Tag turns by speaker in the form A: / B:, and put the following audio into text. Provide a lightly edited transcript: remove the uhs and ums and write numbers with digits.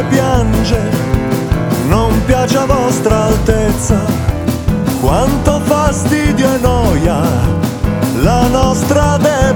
A: piange, non piace a vostra altezza. Quanto fastidio e noia la nostra debolezza.